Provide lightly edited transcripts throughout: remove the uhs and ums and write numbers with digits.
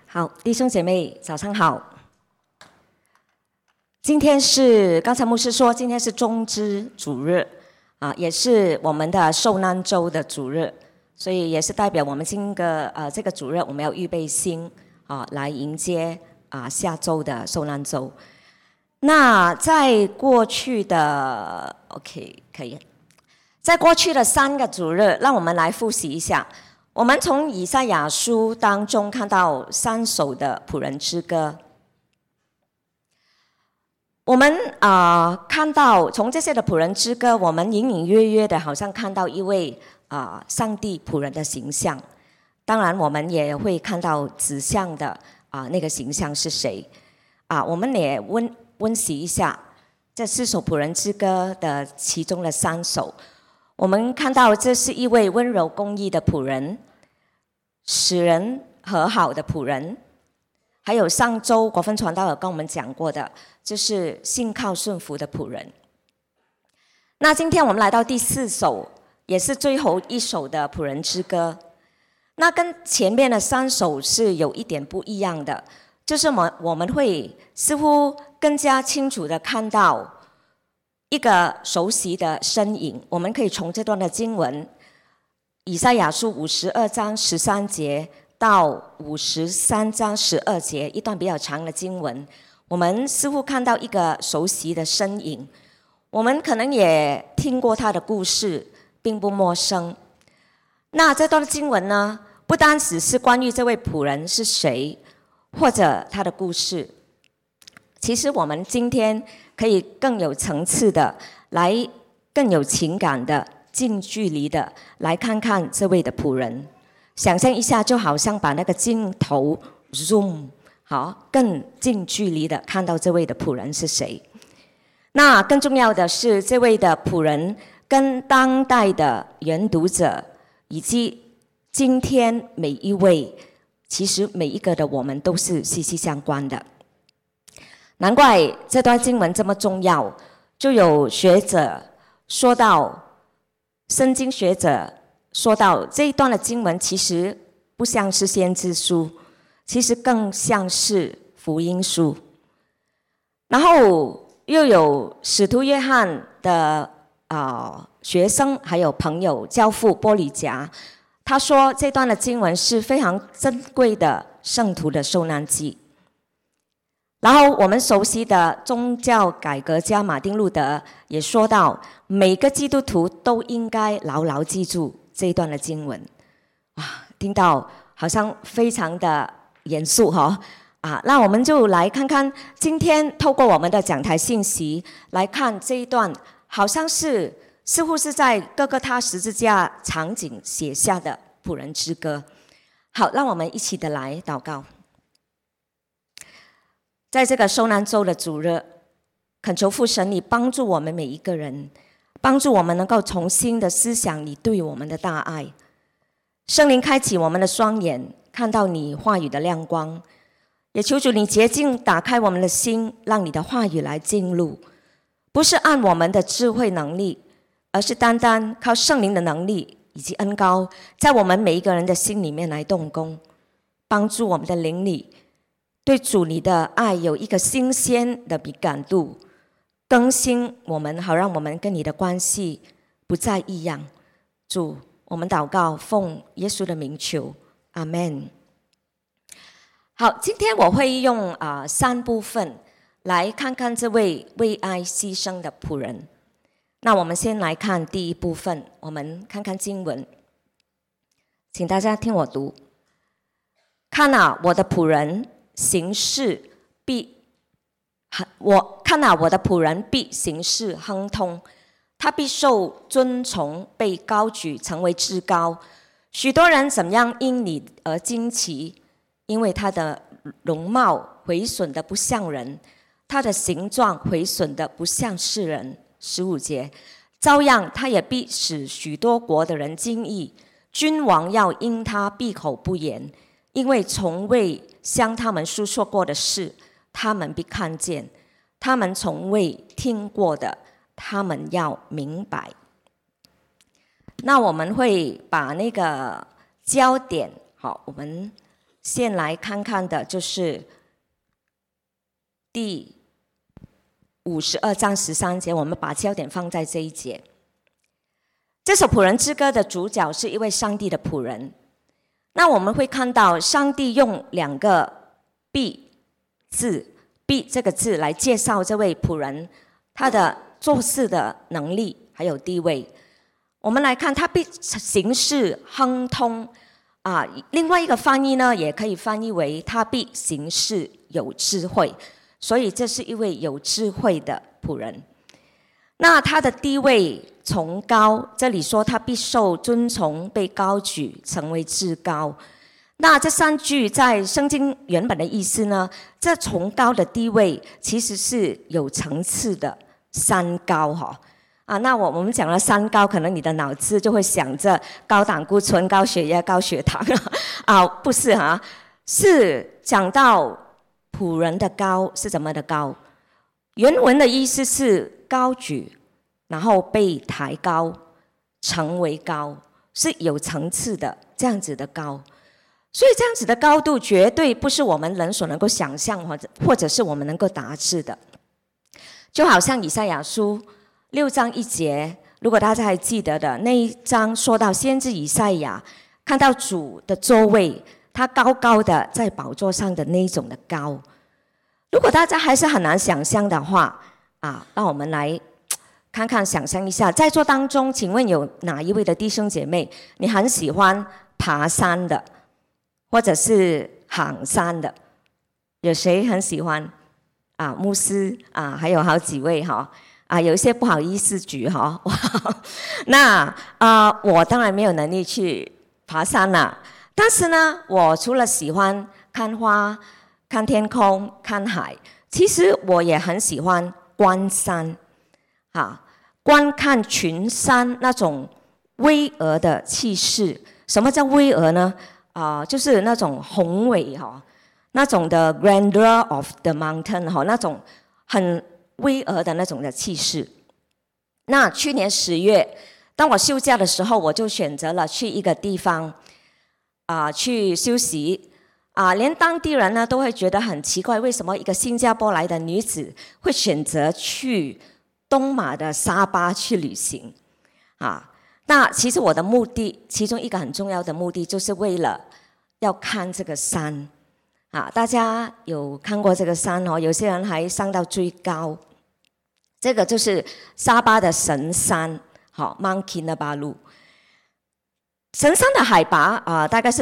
好，弟兄姐妹，早上好。今天是刚才牧师说，今天是中之主日啊，也是我们的受难周的主日，所以也是代表我们这个主日，我们要预备心啊，来迎接下周的受难周。那在过去的 可以，在过去的3个主日，让我们来复习一下。我们从以赛亚书当中看到3首的仆人之歌。我们看到从这些的仆人之歌，我们隐隐约约的好像看到一位上帝仆人的形象。当然，我们也会看到指向的那个形象是谁我们也温习一下这4首仆人之歌的其中的3首。我们看到这是一位温柔公义的仆人，使人和好的仆人，还有上周国分传道有跟我们讲过的，就是信靠顺服的仆人。那今天我们来到第4首，也是最后一首的仆人之歌。那跟前面的3首是有一点不一样的，就是我们会似乎更加清楚的看到一个熟悉的身影。我们可以从这段的经文以赛亚书52章13节到53章12节，一段比较长的经文，我们似乎看到一个熟悉的身影。我们可能也听过他的故事，并不陌生。那这段的经文呢，不单只是关于这位仆人是谁，或者他的故事，其实我们今天可以更有层次的来，更有情感的近距离的来看看这位的仆人。想象一下，就好像把那个镜头 zoom 好，更近距离的看到这位的仆人是谁。那更重要的是，这位的仆人跟当代的原读者以及今天每一位，其实每一个的我们都是息息相关的。难怪这段经文这么重要，就有学者说到，圣经学者说到，这一段的经文其实不像是先知书，其实更像是福音书。然后又有使徒约翰的学生还有朋友教父波里夹，他说这段的经文是非常珍贵的圣徒的受难记。然后我们熟悉的宗教改革家马丁路德也说到，每个基督徒都应该牢牢记住这一段的经文。听到好像非常的严肃那我们就来看看今天透过我们的讲台信息来看这一段，好像是似乎是在各个他十字架场景写下的仆人之歌。好，让我们一起的来祷告。在这个受难周的主日，恳求父神你帮助我们每一个人，帮助我们能够重新的思想你对我们的大爱。圣灵开启我们的双眼，看到你话语的亮光，也求主你洁净打开我们的心，让你的话语来进入，不是按我们的智慧能力，而是单单靠圣灵的能力以及恩膏，在我们每一个人的心里面来动工，帮助我们的灵里对主你的爱有一个新鲜的敏感度，更新我们，好让我们跟你的关系不再一样。主，我们祷告奉耶稣的名求，阿们。好，今天我会用3部分来看看这位为爱牺牲的仆人。那我们先来看第一部分，我们看看经文，请大家听我读。看我的仆人行事我的仆人必行事亨通，他必受尊崇，被高举，成为至高。许多人怎样因你而惊奇，因为他的容貌毁损的不像人，他的形状毁损的不像世人。15节，照样他也必使许多国的人惊异，君王要因他闭口不言，因为从未向他们述说过的事，他们必看见；他们从未听过的，他们要明白。那我们会把那个焦点，好，我们先来看看的就是第52章13节，我们把焦点放在这一节。这首仆人之歌的主角是一位上帝的仆人。那我们会看到上帝用2个必字，必这个字来介绍这位仆人他的做事的能力还有地位。我们来看，他必行事亨通另外一个翻译呢，也可以翻译为他必行事有智慧，所以这是一位有智慧的仆人。那他的地位崇高，这里说他必受尊崇，被高举，成为至高。那这3句在圣经原本的意思呢，这崇高的地位其实是有层次的3高那我们讲了3高，可能你的脑子就会想着高胆固醇、高血压、高血糖不是是讲到仆人的高是怎么的高。原文的意思是高举，然后被抬高，成为高，是有层次的这样子的高。所以这样子的高度绝对不是我们人所能够想象或者是我们能够达至的。就好像以赛亚书6章1节，如果大家还记得的那一章，说到先知以赛亚看到主的座位，他高高的在宝座上的那一种的高。如果大家还是很难想象的话让我们来看看，想象一下，在座当中请问有哪一位的弟兄姐妹你很喜欢爬山的，或者是行山的？有谁很喜欢牧师还有好几位有一些不好意思举那我当然没有能力去爬山了，但是呢，我除了喜欢看花、看天空、看海，其实我也很喜欢观山观看群山那种巍峨的气势。什么叫巍峨呢？就是那种宏伟那种的 grandeur of the mountain 那种很巍峨的那种的气势。那去年10月，当我休假的时候，我就选择了去一个地方去休息连当地人呢都会觉得很奇怪，为什么一个新加坡来的女子会选择去东马的沙巴去旅行那其实我的目的，其中一个很重要的目的，就是为了要看这个山大家有看过这个山有些人还上到最高，这个就是沙巴的神山Mount Kinabalu。神山的海拔大概是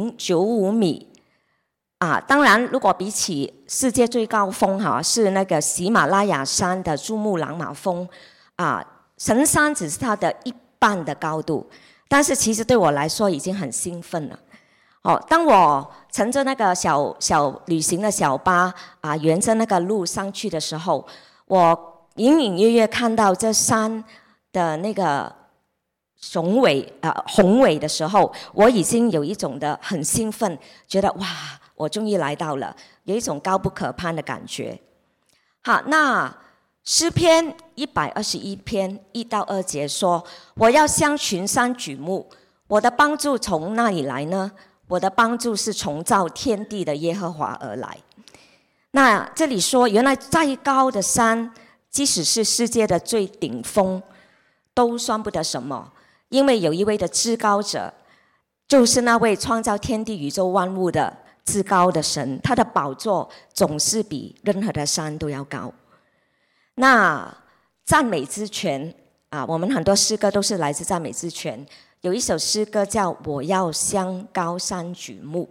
5095米当然如果比起世界最高峰是那个喜马拉雅山的珠穆朗玛峰神山只是它的1半的高度，但是其实对我来说已经很兴奋了当我乘着那个小旅行的小巴沿着那个路上去的时候，我隐隐约约看到这山的那个宏伟的时候，我已经有一种的很兴奋，觉得哇，我终于来到了，有一种高不可攀的感觉。好，那诗篇121篇1到2节说：我要向群山举目，我的帮助从哪里来呢？我的帮助是从造天地的耶和华而来。那这里说，原来再高的山，即使是世界的最顶峰，都算不得什么，因为有一位的至高者，就是那位创造天地宇宙万物的至高的神，他的宝座总是比任何的山都要高。那赞美之泉我们很多诗歌都是来自赞美之泉。有一首诗歌叫我要向高山举目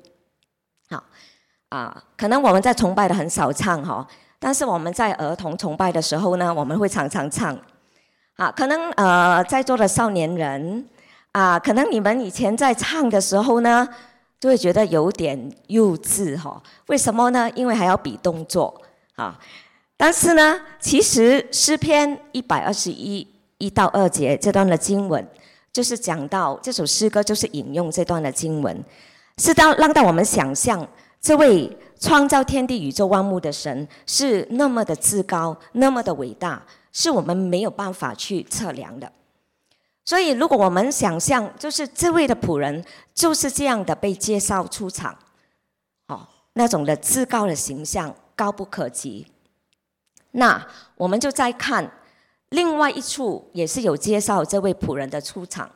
可能我们在崇拜的很少唱但是我们在儿童崇拜的时候呢，我们会常常唱可能在座的少年人可能你们以前在唱的时候呢，就会觉得有点幼稚为什么呢？因为还要比动作但是呢，其实诗篇121 1到2节这段的经文，就是讲到这首诗歌就是引用这段的经文，是让到我们想象这位创造天地宇宙万物的神是那么的至高，那么的伟大，是我们没有办法去测量的。所以如果我们想象就是这位的仆人就是这样的被介绍出场， 那种的至高的形象高不可及。那我们就再看另外一处，也是有介绍这位仆人的出场。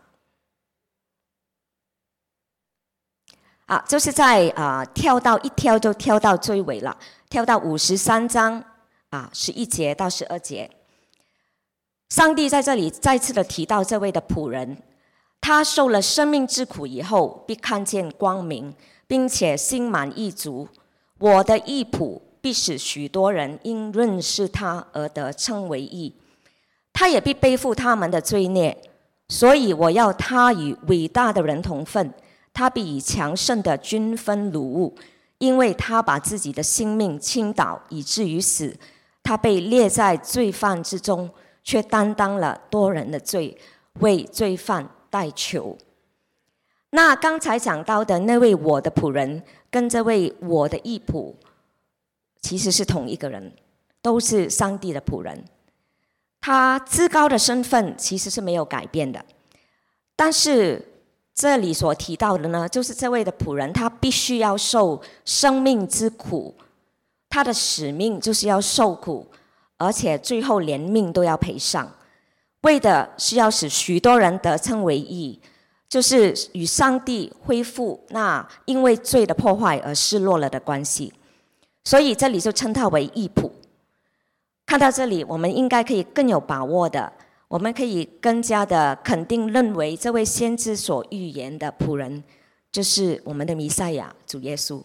就是在一跳就跳到最尾了，跳到53章11节到12节。上帝在这里再次的提到这位的仆人，他受了生命之苦以后，必看见光明，并且心满意足。我的义仆必使许多人因认识他而得称为义，他也必背负他们的罪孽。所以我要他与伟大的人同分，他必以强盛的均分掳物，因为他把自己的性命倾倒，以至于死。他被列在罪犯之中，却担当了多人的罪，为罪犯代求。那刚才讲到的那位我的仆人，跟这位我的义仆，其实是同一个人，都是上帝的仆人。他至高的身份其实是没有改变的，但是这里所提到的呢，就是这位的仆人，他必须要受生命之苦，他的使命就是要受苦，而且最后连命都要赔上，为的是要使许多人得称为义，就是与上帝恢复那因为罪的破坏而失落了的关系。所以这里就称他为义仆。看到这里，我们应该可以更有把握的，我们可以更加的肯定认为，这位先知所预言的仆人，就是我们的弥赛亚主耶稣。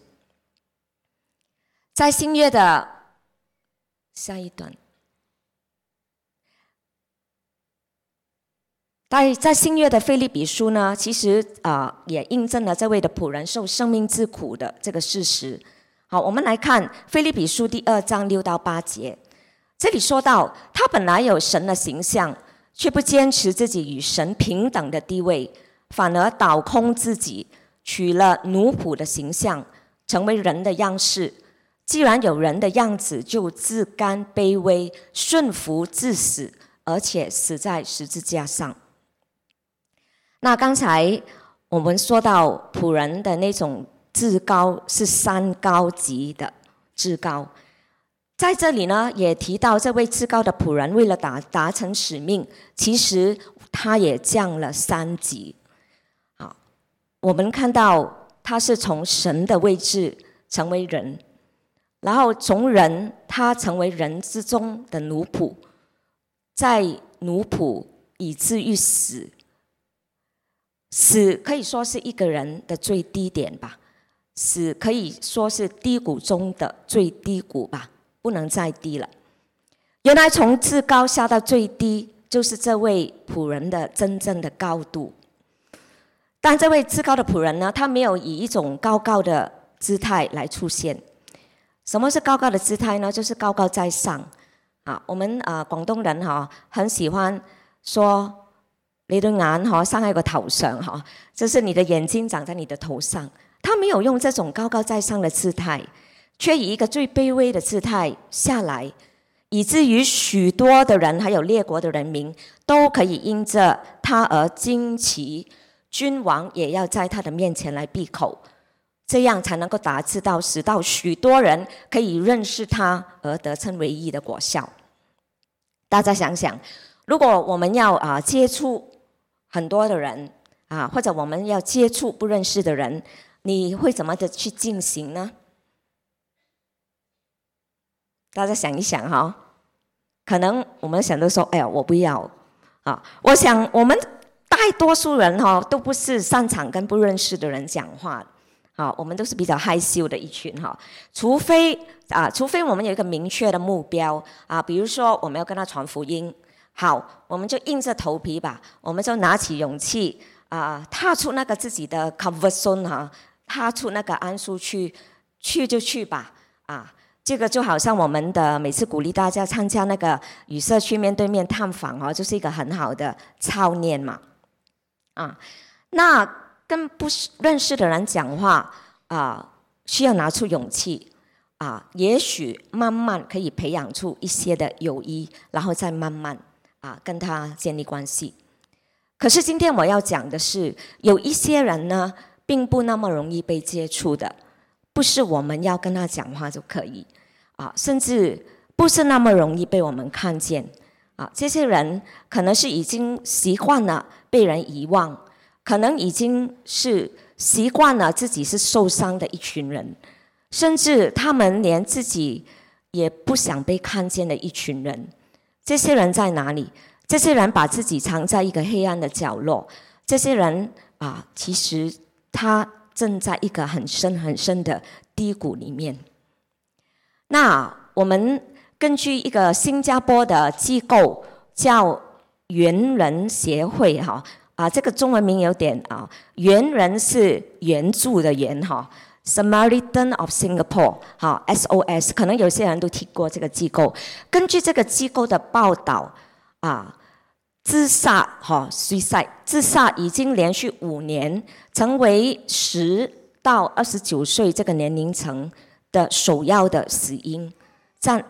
在新约的下一段，在新约的腓立比书呢，其实也印证了这位的仆人受生命之苦的这个事实。好，我们来看腓立比书第2章6到8节。这里说到，他本来有神的形象，却不坚持自己与神平等的地位，反而倒空自己，取了奴仆的形象，成为人的样式。既然有人的样子，就自甘卑微，顺服至死，而且死在十字架上。那刚才我们说到仆人的那种至高是3高级的至高，在这里呢也提到这位至高的仆人为了达成使命，其实他也降了3级。好，我们看到他是从神的位置成为人，然后从人他成为人之中的奴仆，在奴仆以至于死。死可以说是一个人的最低点吧，死可以说是低谷中的最低谷吧，不能再低了。原来从至高下到最低，就是这位仆人的真正的高度。但这位至高的仆人呢，他没有以一种高高的姿态来出现。什么是高高的姿态呢？就是高高在上。我们廣東人很喜歡說你對眼生喺個頭上，就是你的眼睛長在你的頭上。他沒有用這種高高在上的姿態，卻以一個最卑微的姿態下來，以至於許多的人還有列國的人民都可以因着他而驚奇，君王也要在他的面前來閉口，這樣才能夠達至到使到許多人可以認識他而得稱為義的果效。大家想想，如果我們要接觸很多的人或者我們要接觸不認識的人，你會怎麼的去進行呢？大家想一想可能我們想到說，哎呀，我不要我想我們大多數人都不是擅長跟不認識的人講話，我們都是比較害羞的一群除非我們有一個明確的目標比如說我們要跟他傳福音，好，我們就硬着頭皮吧，我們就拿起勇氣踏出那個自己的 comfort zone 踏出那個安舒區，去就去吧這個就好像我們的每次鼓勵大家參加那個與社區面對面探訪就是一個很好的操練嘛那跟不認識的人講話需要拿出勇氣也許慢慢可以培養出一些的友誼，然後再慢慢跟他建立關係。可是今天我要講的是，有一些人呢並不那麼容易被接觸的， 不是我们要跟他讲话就可以甚至不是那么容易被我们看见这些人可能是已经习惯了被人遗忘，可能已经是习惯了自己是受伤的一群人，甚至他们连自己也不想被看见的一群人。这些人在哪里？这些人把自己藏在一个黑暗的角落，这些人其实他正在一个很深很深的低谷里面。那我们根据一个新加坡的机构叫援人协会这个中文名有点援人是援助的援Samaritan of Singapore SOS， 可能有些人都听过这个机构。根据这个机构的报道自杀suicide 自杀已经连续5年成为10到29岁这个年龄层的首要的死因，占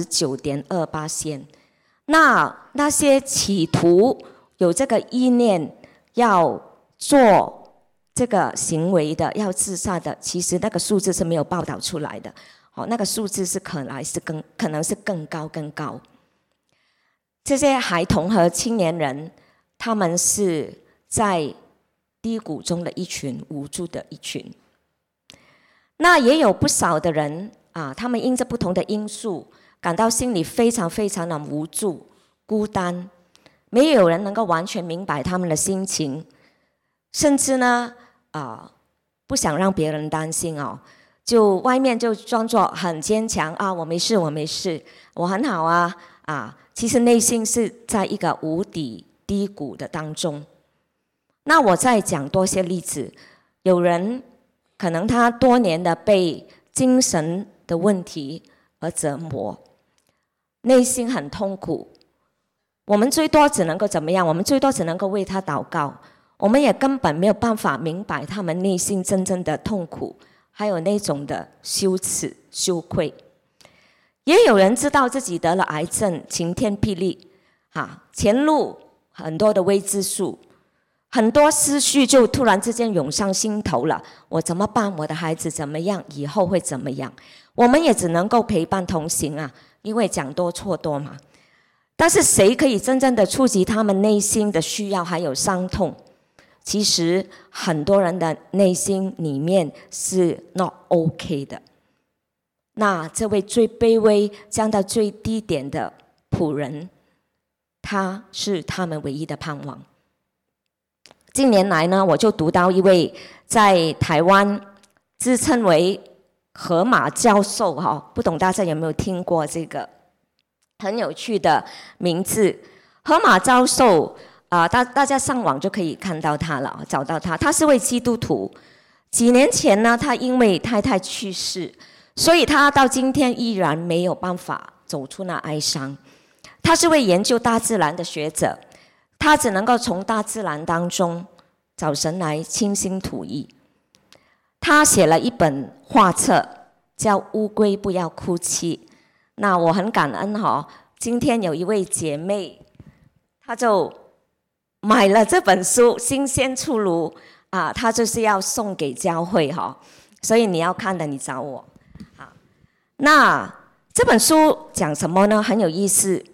29.2%。那些企图有这个意念要做这个行为的，要自杀的，其实那个数字是没有报道出来的那个数字是可能是更高。这些孩童和青年人，他们是在低谷中的一群，无助的一群。那也有不少的人他们因着不同的因素感到心里非常非常的无助、孤单，没有人能够完全明白他们的心情，甚至呢不想让别人担心就外面就装作很坚强我没事，我很好其实内心是在一个无底低谷的当中。那我再讲多些例子，有人可能他多年的被精神的问题而折磨，内心很痛苦，我们最多只能够怎么样？我们最多只能够为他祷告，我们也根本没有办法明白他们内心真正的痛苦，还有那种的羞耻、羞愧。也有人知道自己得了癌症，晴天霹雳前路很多的未知数，很多思绪就突然之间涌上心头了，我怎么办？我的孩子怎么样？以后会怎么样？我们也只能够陪伴同行因为讲多错多嘛。但是谁可以真正的触及他们内心的需要还有伤痛？其实很多人的内心里面是 not OK 的。那这位最卑微降到最低点的仆人，他是他们唯一的盼望。近年来呢，我就读到一位在台湾自称为河马教授不懂大家有没有听过这个很有趣的名字？河马教授大家上网就可以看到他了，找到他。他是位基督徒，几年前呢，他因为太太去世，所以他到今天依然没有办法走出那哀伤。他是位研究大自然的学者，他只能够从大自然当中找神来倾心吐意。他写了一本画册，叫《乌龟不要哭泣》。那我很感恩今天有一位姐妹，她就买了这本书，新鲜出炉她就是要送给教会所以你要看的你找我。那这本书讲什么呢？很有意思，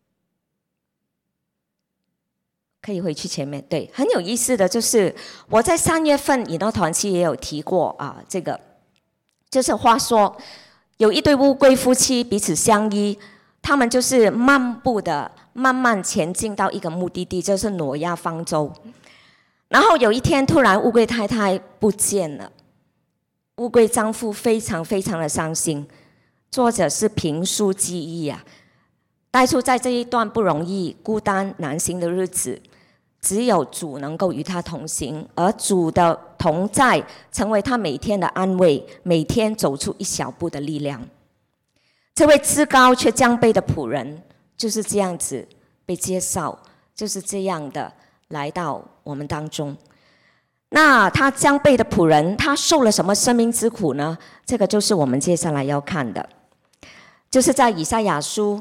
可以回去前面。对，很有意思的就是我在3月份以诺团契也有提过这个就是话说有一对乌龟夫妻彼此相依，他们就是漫步的慢慢前进到一个目的地，就是挪亚方舟。然后有一天突然乌龟太太不见了，乌龟丈夫非常非常的伤心。作者是凭书记忆带出在这一段不容易、孤单难行的日子，只有主能够与他同行，而主的同在成为他每天的安慰，每天走出一小步的力量。这位至高却降卑的仆人就是这样子被介绍，就是这样的来到我们当中。那他降卑的仆人，他受了什么生命之苦呢？这个就是我们接下来要看的，就是在以赛亚书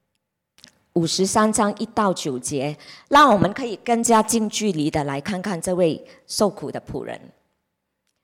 53章1到9节，让我们可以更加近距离的来看看这位受苦的仆人。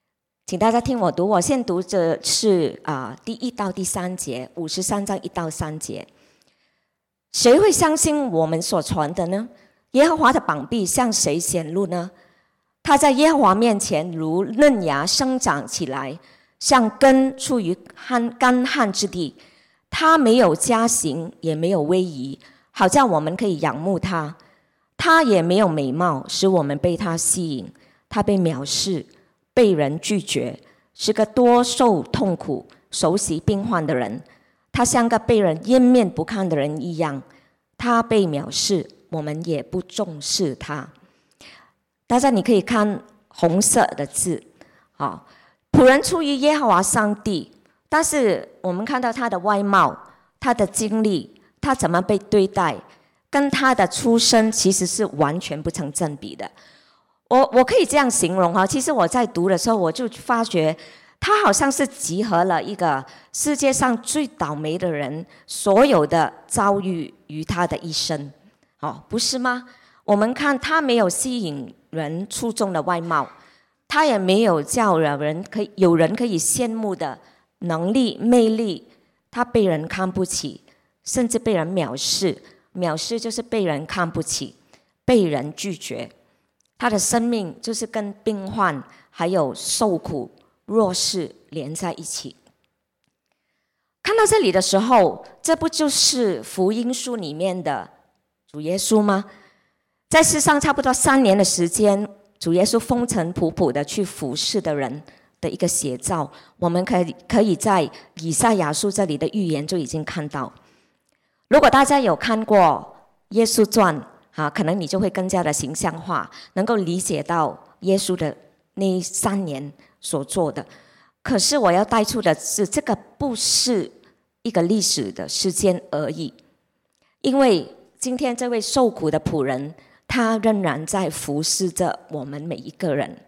请大家听我读，我先读的是第1到第3节，53章1到3节。谁会相信我们所传的呢？耶和华的膀臂向谁显露呢？他在耶和华面前如嫩芽生长起来，像根出于干旱之地。他没有加行，也没有威仪，好叫我们可以仰慕他。他也没有美貌，使我们被他吸引。他被藐视，被人拒绝，是个多受痛苦、熟悉病患的人。他像个被人掩面不看的人一样。他被藐视，我们也不重视他。大家你可以看红色的字，仆人出于耶和华上帝，但是我们看到他的外貌、他的经历、他怎么被对待，跟他的出身其实是完全不成正比的。我可以这样形容其实我在读的时候，我就发觉他好像是集合了一个世界上最倒霉的人所有的遭遇于他的一生，不是吗？我们看他没有吸引人出众的外貌，他也没有叫有人可以羡慕的能力魅力，他被人看不起，甚至被人藐视。藐视就是被人看不起，被人拒绝。他的生命就是跟病患还有受苦弱势连在一起。看到这里的时候，这不就是福音书里面的主耶稣吗？在世上差不多3年的时间，主耶稣风尘仆仆的去服侍的人的一个写照，我们可以在以赛亚书这里的预言就已经看到。如果大家有看过耶稣传可能你就会更加的形象化，能够理解到耶稣的那3年所做的。可是我要带出的是，这个不是一个历史的事件而已，因为今天这位受苦的仆人，他仍然在服侍着我们每一个人。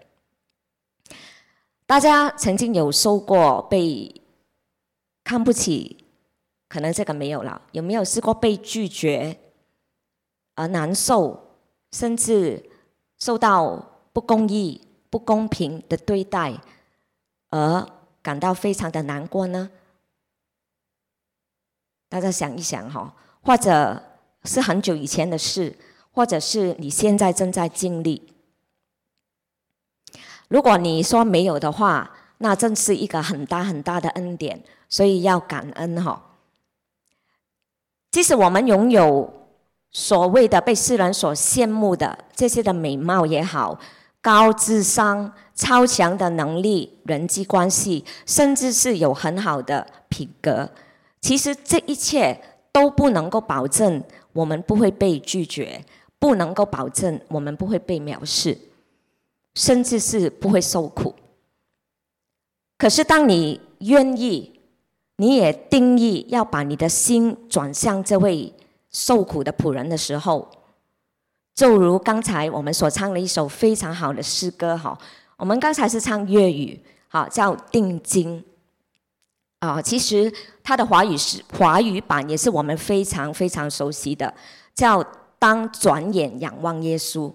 大家曾经有受过被看不起，可能这个没有了，有没有试过被拒绝而难受，甚至受到不公义、不公平的对待而感到非常的难过呢？大家想一想或者是很久以前的事，或者是你现在正在经历。如果你说没有的话，那真是一个很大很大的恩典，所以要感恩即使我们拥有所谓的被世人所羡慕的这些的美貌也好，高智商、超强的能力、人际关系，甚至是有很好的品格，其实这一切都不能够保证我们不会被拒绝，不能够保证我们不会被藐视，甚至是不会受苦。可是当你愿意，你也定义要把你的心转向这位受苦的仆人的时候，就如刚才我们所唱的一首非常好的诗歌我们刚才是唱粤语叫定睛其实它的华语版也是我们非常非常熟悉的，叫当转眼仰望耶稣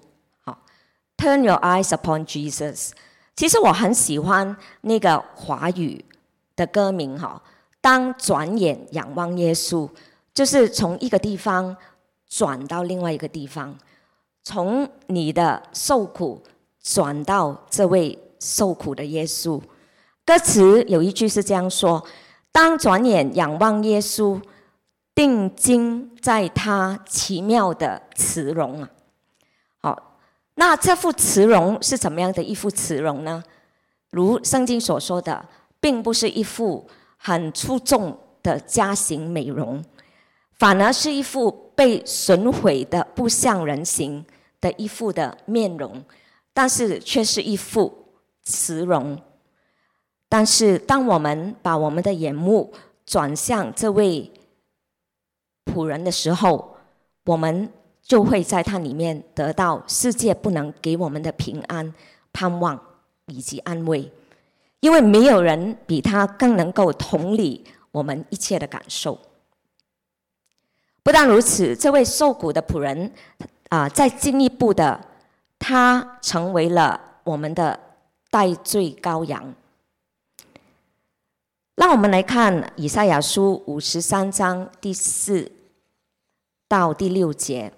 Turn your eyes upon Jesus。 其实我很喜欢那个华语的歌名当转眼仰望耶稣，就是从一个地方转到另外一个地方，从你的受苦转到这位受苦的耶稣。歌词有一句是这样说：当转眼仰望耶稣，定睛在他奇妙的慈容那这幅慈容是怎么样的一幅慈容呢？如圣经所说的，并不是一副很出众的家型美容，反而是一副被损毁的不像人形的一副的面容，但是却是一副慈容。但是当我们把我们的眼目转向这位仆人的时候，我们就会在他里面得到世界不能给我们的平安、盼望以及安慰，因为没有人比他更能够同理我们一切的感受。不但如此，这位受苦的仆人再进一步的，他成为了我们的代罪羔羊让我们来看以赛亚书53章第4到第6节。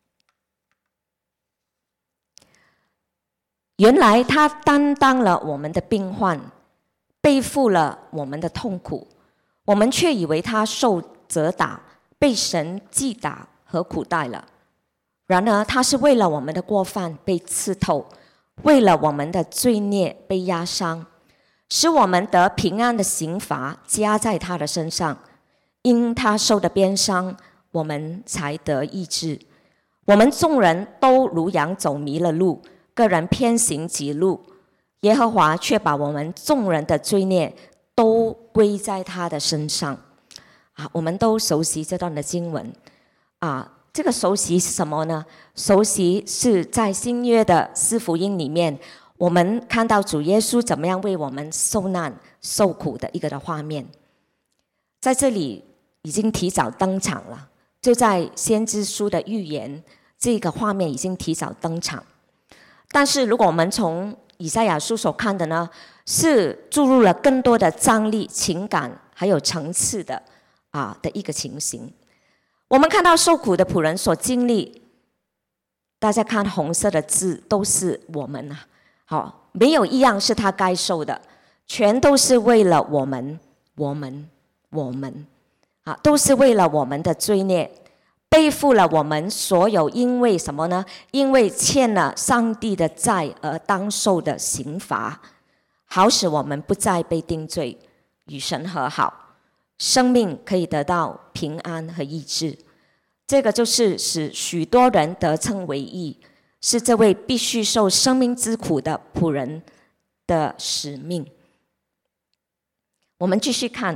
原来他担当了我们的病患，背负了我们的痛苦，我们却以为他受责打，被神击打和苦待了。然而他是为了我们的过犯被刺透，为了我们的罪孽被压伤，使我们得平安的刑罚加在他的身上。因他受的鞭伤，我们才得医治。我们众人都如羊走迷了路，个人偏行己路，耶和华却把我们众人的罪孽都归在他的身上。我们都熟悉这段的经文。这个熟悉是什么呢？熟悉是在新约的四福音里面，我们看到主耶稣怎么样为我们受难受苦的一个的画面。在这里已经提早登场了，就在先知书的预言，这个画面已经提早登场。但是如果我们从以赛亚书所看的呢，是注入了更多的张力、情感还有层次的一个情形。我们看到受苦的仆人所经历，大家看红色的字都是我们没有一样是他该受的，全都是为了我们都是为了我们的罪孽，背负了我们所有因为什么呢？因为欠了上帝的债而当受的刑罚，好使我们不再被定罪，与神和好，生命可以得到平安和医治。这个就是使许多人得称为义，是这位必须受生命之苦的仆人的使命。我们继续看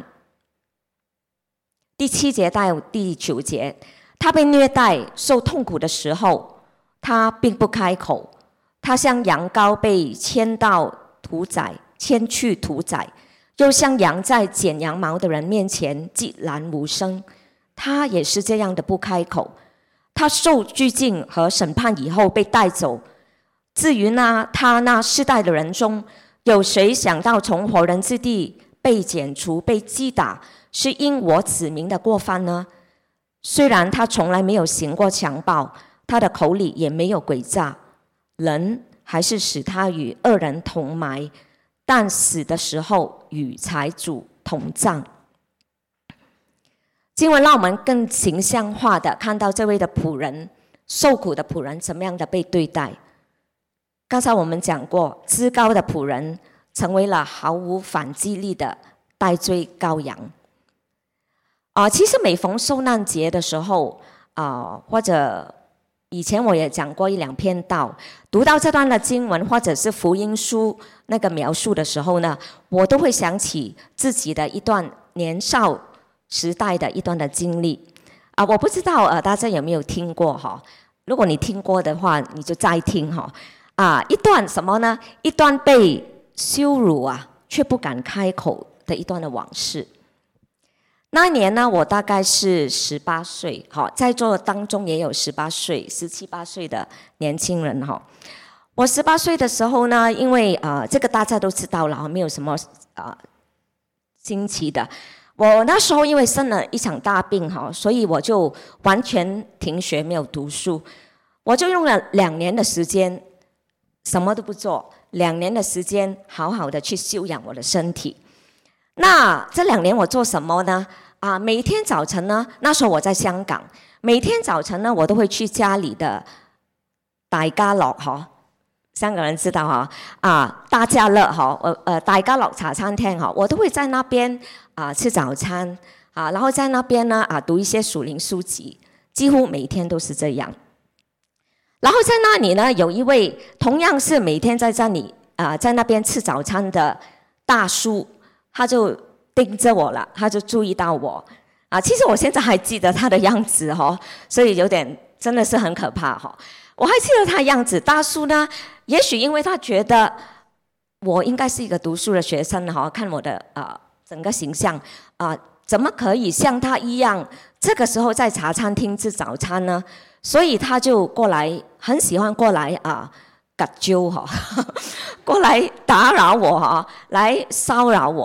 第7节到第9节。他被虐待受痛苦的时候，他并不开口，他像羊羔被牵去屠宰，又像羊在剪羊毛的人面前寂然无声，他也是这样的不开口。他受拘禁和审判以后被带走。至于他那世代的人中，有谁想到从活人之地被剪除被击打，是因我子民的过犯呢？虽然他从来没有行过强暴，他的口里也没有诡诈，人还是使他与恶人同埋，但死的时候与财主同葬。经文让我们更形象化的看到这位的仆人，受苦的仆人怎么样的被对待。刚才我们讲过，至高的仆人成为了毫无反击力的代罪羔羊。其实每逢受难节的时候，或者以前我也讲过1-2篇道，读到这段的经文或者是福音书那个描述的时候呢，我都会想起自己的一段年少时代的一段的经历。我不知道大家有没有听过如果你听过的话，你就再听一段什么呢？一段被羞辱却不敢开口的一段的往事。那一年呢，我大概是18岁，在座当中也有18岁、17、18岁的年轻人我18岁的时候呢，因为这个大家都知道了，没有什么惊奇的。我那时候因为生了一场大病所以我就完全停学，没有读书。我就用了2年的时间，什么都不做，2年的时间好好的去修养我的身体。那这2年我做什么呢？每天早晨呢，那时候我在香港，每天早晨呢，我都会去家里的大家樂香港人知道大家樂大家樂茶餐廳我都会在那边吃早餐然后在那边呢读一些属灵书籍，几乎每天都是这样。然后在那里呢，有一位同样是每天在这里在那边吃早餐的大叔，他就盯着我了，他就注意到我其实我现在还记得他的样子所以有点真的是很可怕我还记得他的样子。大叔呢，也许因为他觉得我应该是一个读书的学生看我的整个形象怎么可以像他一样这个时候在茶餐厅吃早餐呢？所以他就过来，很喜欢过来过来打扰我来骚扰我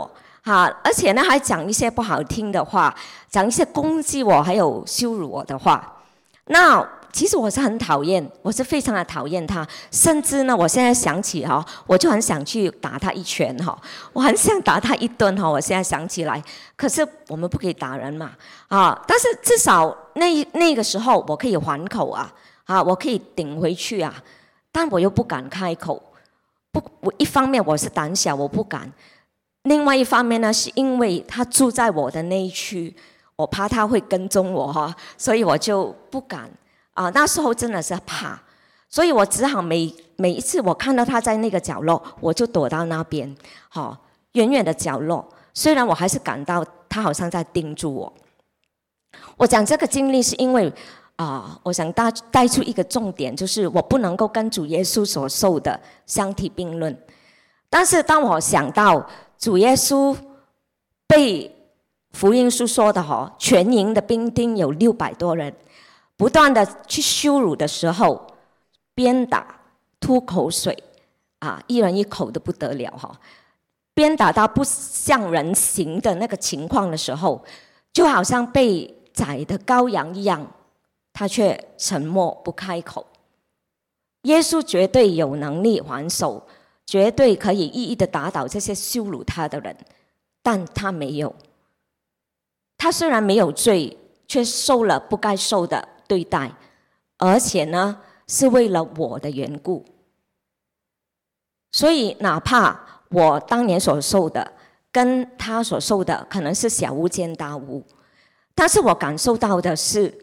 而且呢还讲一些不好听的话，讲一些攻击我还有羞辱我的话。那其实我是很讨厌，我是非常的讨厌他，甚至呢我现在想起我就很想去打他一拳我很想打他一顿我现在想起来，可是我们不可以打人嘛但是至少那个时候我可以还口我可以顶回去但我又不敢开口。我一方面我是胆小，我不敢；另外一方面呢，是因为他住在我的那一区，我怕他会跟踪我所以我就不敢那时候真的是怕，所以我只好每一次我看到他在那个角落，我就躲到那边远远的角落。虽然我还是感到他好像在盯住我。我讲这个经历是因为我想带出一个重点，就是我不能够跟主耶稣所受的相提并论。但是当我想到主耶稣被福音书说的全营的兵丁有600多人，不断的去羞辱的时候，鞭打、吐口水一人一口都不得了鞭打到不像人形的那个情况的时候，就好像被宰的羔羊一样，他却沉默不开口。耶稣绝对有能力还手，绝对可以一一的打倒这些羞辱他的人，但他没有。他虽然没有罪，却受了不该受的对待，而且呢是为了我的缘故。所以哪怕我当年所受的跟他所受的可能是小巫见大巫，但是我感受的是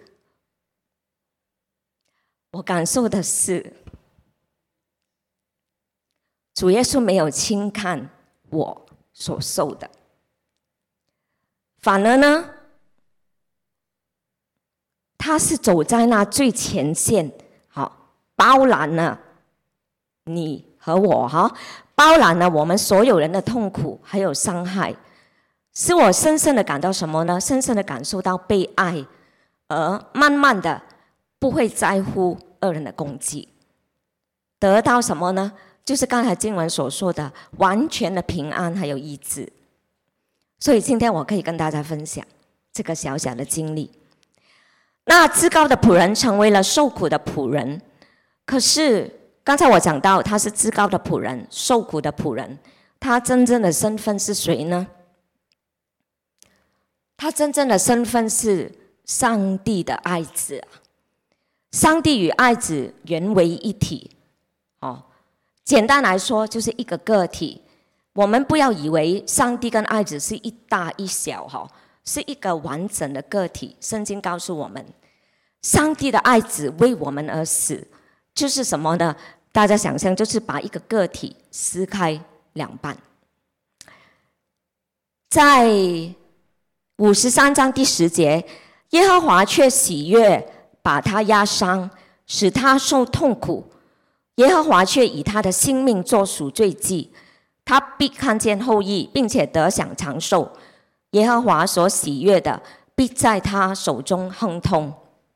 主耶稣没有轻看我所受的，反而呢他是走在那最前线包揽了你和我包揽了我们所有人的痛苦还有伤害，使我深深的感到什么呢？深深的感受到被爱，而慢慢的不会在乎恶人的攻击，得到什么呢？就是刚才经文所说的完全的平安还有医治。所以今天我可以跟大家分享这个小小的经历。那至高的仆人成为了受苦的仆人，可是刚才我讲到他是至高的仆人，受苦的仆人，他真正的身份是谁呢？他真正的身份是上帝的爱子。上帝与爱子原为一体简单来说就是一个个体。我们不要以为上帝跟爱子是一大一小是一个完整的个体。圣经告诉我们，上帝的爱子为我们而死，就是什么呢？大家想象，就是把一个个体撕开两半。在53章第10节，耶和华却喜悦把他压伤，使他受痛苦。耶和华却以他的性命作赎罪祭，他必看见后裔，并且得享长寿。耶和华所喜悦的，必在他手中亨通。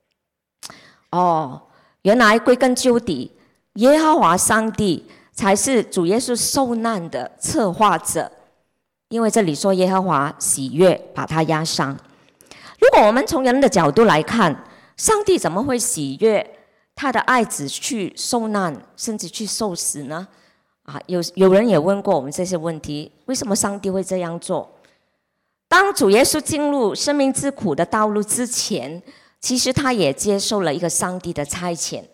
原来归根究底，耶和华上帝才是主耶稣受难的策划者。因为这里说耶和华喜悦把他压伤。如果我们从人的角度来看，上帝怎么会喜悦他的爱子去受难，甚至去受死呢？有人也问过我们这些问题，为什么上帝会这样做？当主耶稣进入生命之苦的道路之前，其实他也接受了一个上帝的差遣。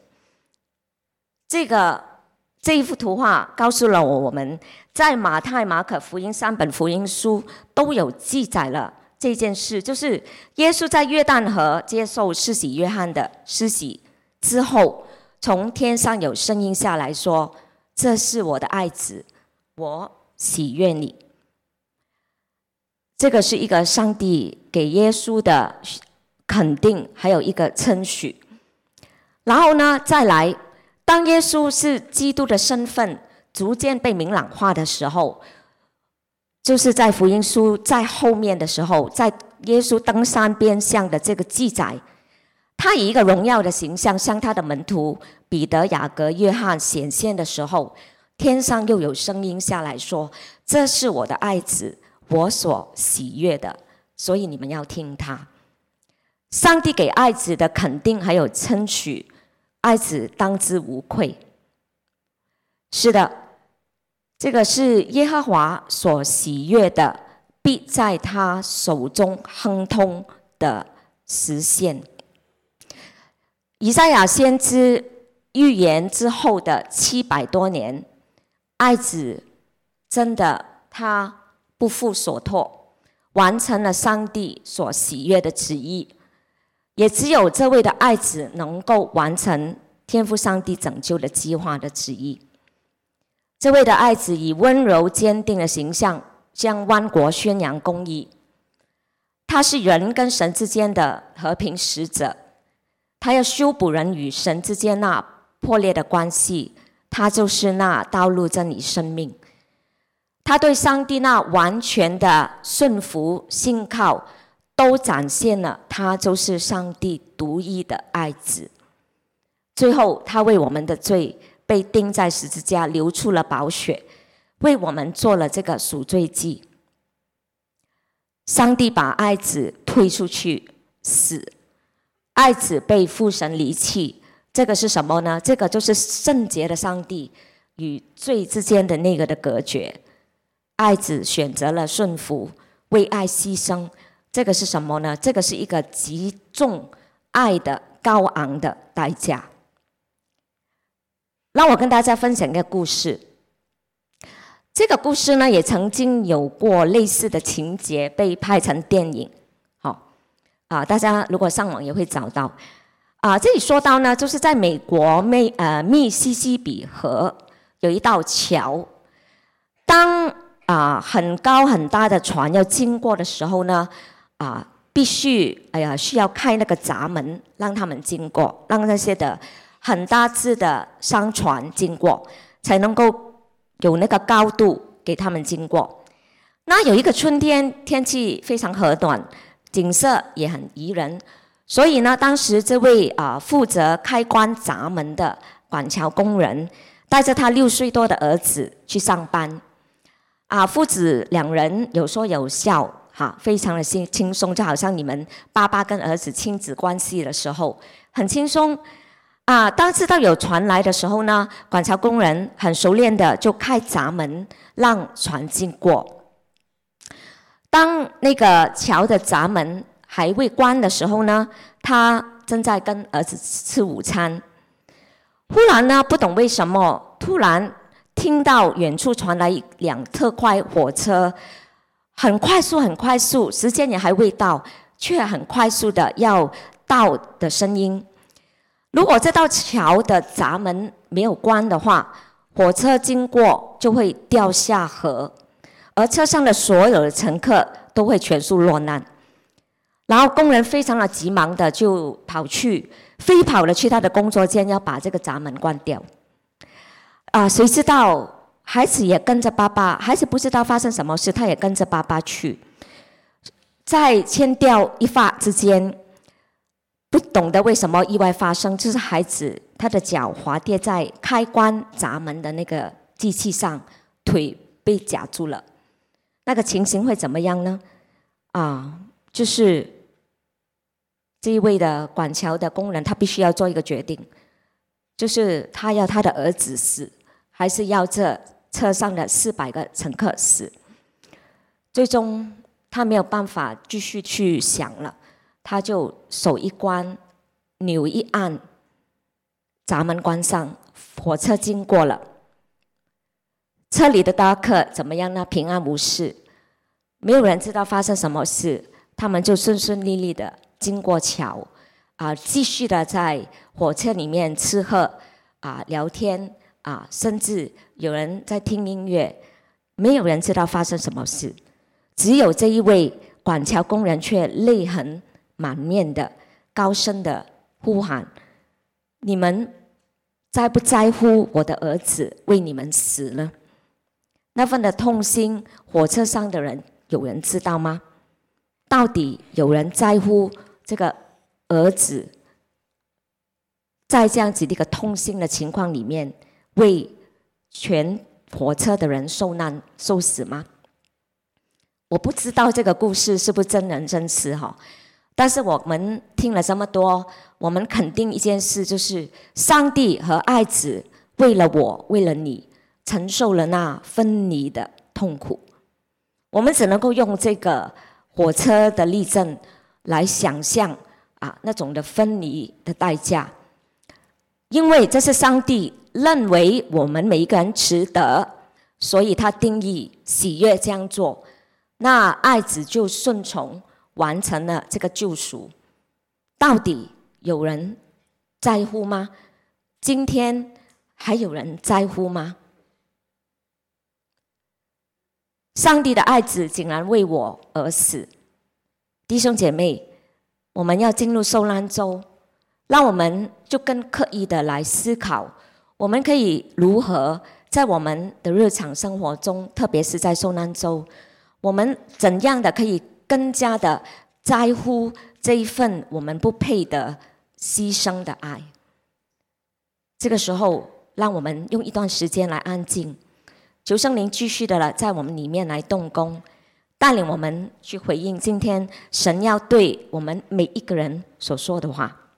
这一幅图画告诉了我们，在马太、马可福音3本福音书都有记载了这件事，就是耶稣在约旦河接受施洗约翰的施洗之后，从天上有声音下来说，这是我的爱子，我喜悦你。这个是一个上帝给耶稣的肯定，还有一个称许。然后呢，再来，当耶稣是基督的身份逐渐被明朗化的时候，就是在福音书在后面的时候，在耶稣登山变相的这个记载，他以一个荣耀的形象向他的门徒彼得、雅各、约翰显现的时候，天上又有声音下来说，这是我的爱子， 我所喜悦的，所以你们要听他。上帝给爱子的肯定还有称许，爱子当之无愧。是的，这个是耶和华所喜悦的，必在他手中亨通的实现。以赛亚先知预言之后的700多年，爱子真的他不负所托，完成了上帝所喜悦的旨意。也只有这位的爱子能够完成天父上帝拯救的计划的旨意。这位的爱子以温柔坚定的形象向万国宣扬公义，他是人跟神之间的和平使者，他要修补人与神之间那破裂的关系，他就是那道路真理生命。他对上帝那完全的顺服信靠，都展现了他就是上帝独一的爱子。最后他为我们的罪被钉在十字架，流出了宝血，为我们做了这个赎罪祭。上帝把爱子推出去死，爱子被父神离弃，这个是什么呢？这个就是圣洁的上帝与罪之间的那个的隔绝。爱子选择了顺服，为爱牺牲，这个是什么呢？这个是一个极重爱的高昂的代价。让我跟大家分享一个故事。这个故事呢，也曾经有过类似的情节被拍成电影。大家如果上网也会找到。这里说到呢，就是在美国密西西比河有一道桥，当很高很大的船要经过的时候呢，必须需要开那个闸门让他们经过，让那些的很大只的商船经过，才能够有那个高度给他们经过。那有一个春天，天气非常和暖，景色也很宜人，所以呢，当时这位负责开关闸门的管桥工人，带着他6岁多的儿子去上班。父子2人有说有笑，非常的轻松，就好像你们爸爸跟儿子亲子关系的时候，很轻松。当知道有船来的时候呢，管桥工人很熟练的就开闸门让船经过。当那个桥的闸门还未关的时候呢，他正在跟儿子吃午餐。忽然呢，不懂为什么，突然听到远处传来一辆特快火车，很快速很快速，时间也还未到，却很快速的要到的声音。如果这道桥的闸门没有关的话，火车经过就会掉下河，而车上的所有的乘客都会全数落难。然后工人非常的急忙的就飞跑了去他的工作间，要把这个闸门关掉。谁知道孩子也跟着爸爸，孩子不知道发生什么事，他也跟着爸爸去。在千吊一发之间，不懂得为什么意外发生，就是孩子他的脚滑跌在开关闸门的那个机器上，腿被夹住了。那个情形会怎么样呢？就是这一位的管桥的工人，他必须要做一个决定，就是他要他的儿子死，还是要这车上的400个乘客死。最终他没有办法继续去想了，他就手一关，钮一按，闸门关上，火车经过了。车里的搭客怎么样呢？平安无事，没有人知道发生什么事，他们就顺顺利利的经过桥，继续的在火车里面吃喝，聊天，甚至有人在听音乐，没有人知道发生什么事，只有这一位管桥工人却泪痕满面的高声的呼喊：你们在不在乎我的儿子为你们死呢？那份的痛心，火车上的人有人知道吗？到底有人在乎这个儿子在这样子的一个痛心的情况里面，为全火车的人受难受死吗？ 我不知道这个故事是不是真人真事哈，但是我们听了这么多，我们肯定一件事，就是上帝和爱子为了我，为了你，承受了那分离的痛苦。我们只能够用这个火车的例证来想象那种的分离的代价，因为这是上帝认为我们每一个人值得，所以他定义喜悦这样做，那爱子就顺从完成了这个救赎。到底有人在乎吗？今天还有人在乎吗？上帝的爱子竟然为我而死。弟兄姐妹，我们要进入受难周，让我们就更刻意的来思考，我们可以如何在我们的日常生活中，特别是在受难周，我们怎样的可以更加的在乎这一份我们不配的牺牲的爱。这个时候，让我们用一段时间来安静，求圣灵继续的在我们里面来动工，带领我们去回应今天神要对我们每一个人所说的话。